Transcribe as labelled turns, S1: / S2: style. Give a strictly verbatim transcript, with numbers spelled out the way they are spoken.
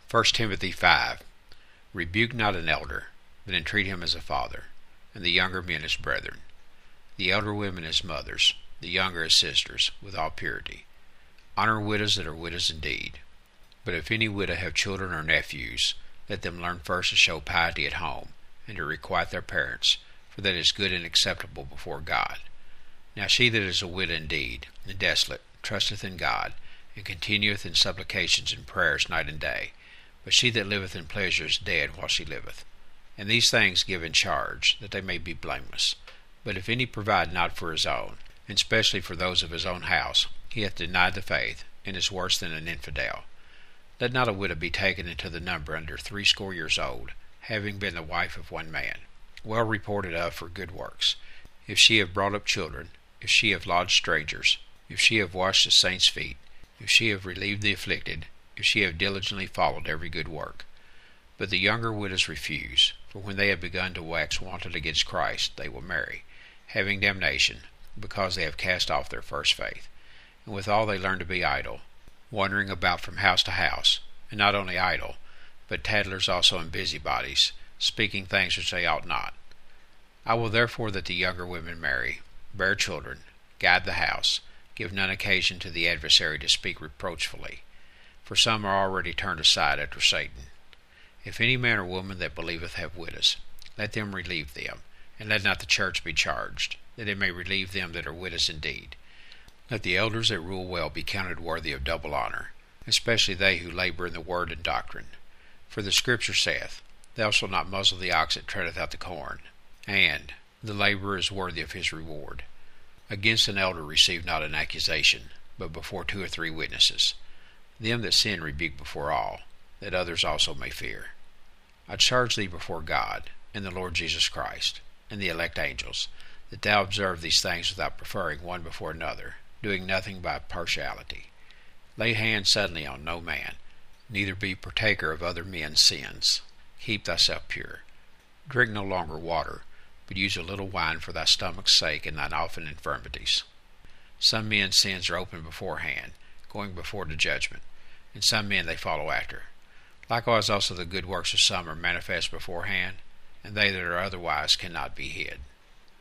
S1: First Timothy five. Rebuke not an elder, but entreat him as a father, and the younger men as brethren, the elder women as mothers, the younger as sisters, with all purity. Honor widows that are widows indeed. But if any widow have children or nephews, let them learn first to show piety at home, and to requite their parents, for that is good and acceptable before God. Now she that is a widow indeed, and desolate, trusteth in God, and continueth in supplications and prayers night and day. But she that liveth in pleasure is dead while she liveth. And these things give in charge, that they may be blameless. But if any provide not for his own, and specially for those of his own house, he hath denied the faith, and is worse than an infidel. Let not a widow be taken into the number under threescore years old, having been the wife of one man, well reported of for good works, if she have brought up children, if she have lodged strangers, if she have washed the saints' feet, if she have relieved the afflicted, if she have diligently followed every good work. But the younger widows refuse, for when they have begun to wax wanton against Christ, they will marry, having damnation, because they have cast off their first faith. And withal they learn to be idle, wandering about from house to house, and not only idle, but tattlers also and busybodies, speaking things which they ought not. I will therefore that the younger women marry, bear children, guide the house, give none occasion to the adversary to speak reproachfully, for some are already turned aside after Satan. If any man or woman that believeth have widows, let them relieve them, and let not the church be charged, that it may relieve them that are widows indeed. Let the elders that rule well be counted worthy of double honor, especially they who labor in the word and doctrine. For the Scripture saith, Thou shalt not muzzle the ox that treadeth out the corn, and the laborer is worthy of his reward. Against an elder receive not an accusation, but before two or three witnesses. Them that sin rebuke before all, that others also may fear. I charge thee before God, and the Lord Jesus Christ, and the elect angels, that thou observe these things without preferring one before another, doing nothing by partiality. Lay hands suddenly on no man, neither be partaker of other men's sins. Keep thyself pure. Drink no longer water, but use a little wine for thy stomach's sake and thine often infirmities. Some men's sins are open beforehand, going before to judgment, and some men they follow after. Likewise also the good works of some are manifest beforehand, and they that are otherwise cannot be hid.